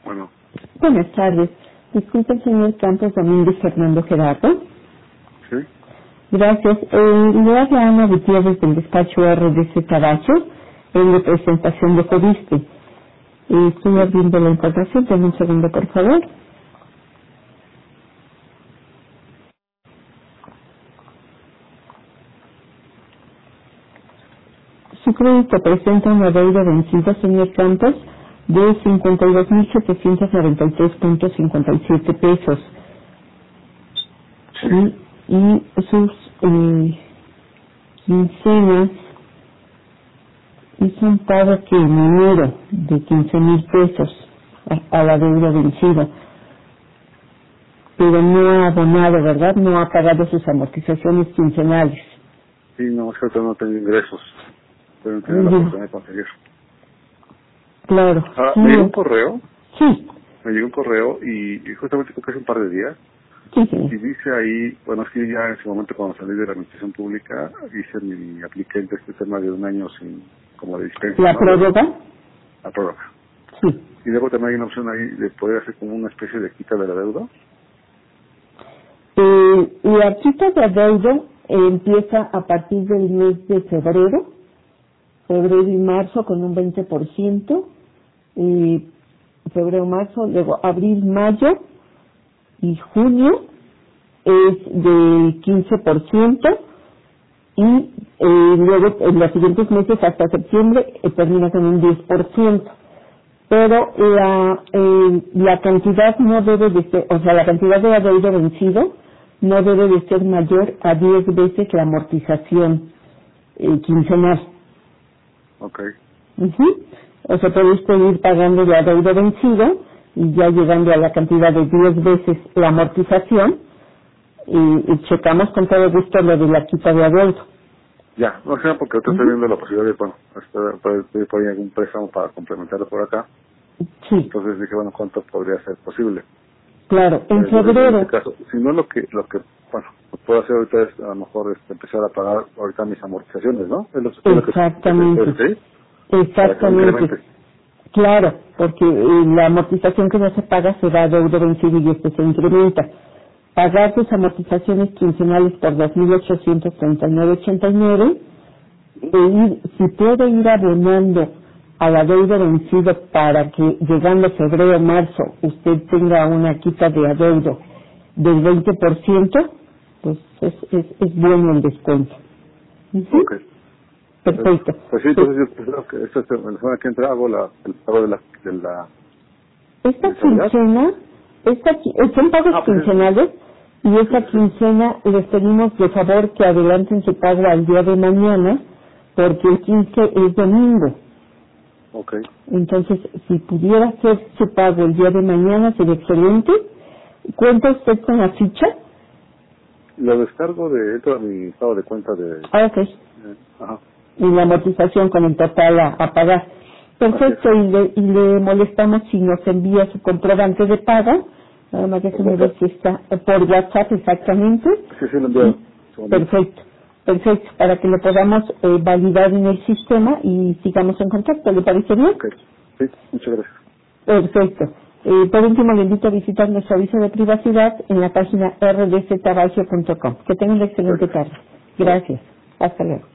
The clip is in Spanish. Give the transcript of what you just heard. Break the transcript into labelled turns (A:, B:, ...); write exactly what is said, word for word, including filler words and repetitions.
A: Bueno,
B: Buenas tardes. Disculpe el señor Campos Domínguez Fernando Gerardo.
A: ¿sí?
B: Gracias. Eh, le habla Ana Gutiérrez del despacho R D C Tabacho en representación de Codiste. Eh, estoy abriendo la información. Dame un segundo, por favor. Su crédito presenta una deuda vencida, señor Campos, de cincuenta y dos mil setecientos noventa y tres punto cincuenta y siete pesos.
A: Sí.
B: Y, y sus eh, quincenas hizo un pago que en enero de quince mil pesos a, a la deuda vencida. Pero no ha abonado, ¿verdad? No ha pagado sus amortizaciones quincenales.
A: Sí, no, es que ahorita no tengo ingresos. Pero no tengo la
B: Ujú.
A: oportunidad de conseguir.
B: Claro.
A: Ahora,
B: Sí.
A: me llegó un correo,
B: Sí.
A: me llegó un correo y, y justamente creo que hace un par de días,
B: Sí,
A: y
B: sí.
A: dice ahí, bueno, es que ya en ese momento cuando salí de la administración pública, hice mi apliqué en este tema de un año sin, como de dispensa,
B: ¿La
A: ¿no? De
B: prórroga?
A: la prórroga.
B: Sí.
A: Y luego también hay una opción ahí de poder hacer como una especie de quita de la deuda.
B: Eh, la quita de adeudo eh, empieza a partir del mes de febrero, febrero y marzo con un veinte por ciento, eh, febrero, marzo, luego abril, mayo y junio es del quince por ciento y eh, luego en los siguientes meses hasta septiembre eh, termina con un diez por ciento. Pero la, eh, la cantidad no debe de ser, o sea, la cantidad de adeudo vencido no debe de ser mayor a diez veces la amortización eh, quincenal.
A: Ok.
B: Ujú. O sea, puede usted ir pagando de adeudo vencido y ya llegando a la cantidad de diez veces la amortización y, y checamos con todo gusto lo de la quita de adeudo.
A: Ya, no sé, porque ahorita estoy
B: Ujú.
A: viendo la posibilidad de, bueno, este, puede pedir por ahí algún préstamo para complementarlo por acá.
B: Sí,
A: Entonces dije, bueno, ¿cuánto podría ser posible?
B: claro. En
A: Pero en este
B: febrero,
A: caso, si no lo que, lo que, bueno, lo que puedo hacer ahorita es a lo mejor este, empezar a pagar ahorita mis amortizaciones, ¿no? Es lo, es lo que, que se puede
B: exactamente,
A: pedir para que no
B: exactamente.
A: incremente.
B: Claro, porque eh, la amortización que no se paga se da a deuda vencida y este se incrementa. Pagar sus amortizaciones quincenales por dos mil ochocientos treinta y nueve con ochenta y nueve e ir, si puede ir abonando a la deuda vencida para que llegando febrero o marzo usted tenga una quita de adeudo del veinte por ciento, pues es, es, es bueno el descuento. Ujú.
A: Ok. Pues,
B: Perfecto.
A: pues sí,
B: Pues,
A: entonces yo creo que esta semana que entra hago la, el pago de la, de la
B: esta
A: mensualidad.
B: quincena, esta, qui- eh, son pagos
A: Ah, pues es,
B: quincenales y
A: sí,
B: esta
A: sí, sí.
B: quincena les pedimos de favor que adelanten su pago al día de mañana porque el quince es domingo.
A: Ok.
B: Entonces, si pudiera hacer su pago el día de mañana sería excelente. ¿Cuenta usted con la ficha?
A: Lo descargo de, entro a mi estado de cuenta de,
B: Ah, ok.
A: eh, ajá,
B: Y la amortización con el total a, a pagar.
A: así es.
B: Perfecto, y le, y le molestamos si nos envía su comprobante de pago. Nada más
A: Por
B: déjeme ver
A: WhatsApp.
B: si está eh, por WhatsApp exactamente.
A: Sí, sí, lo
B: Y,
A: envío. Segundito.
B: perfecto, perfecto, para que lo podamos eh, validar en el sistema y sigamos en contacto. ¿Le parece bien?
A: Ok. Sí, muchas gracias.
B: Perfecto. Eh, por último, le invito a visitar nuestro aviso de privacidad en la página r d c tabacio punto com. Que tenga una excelente
A: Gracias.
B: tarde.
A: Bye.
B: Gracias. Hasta luego.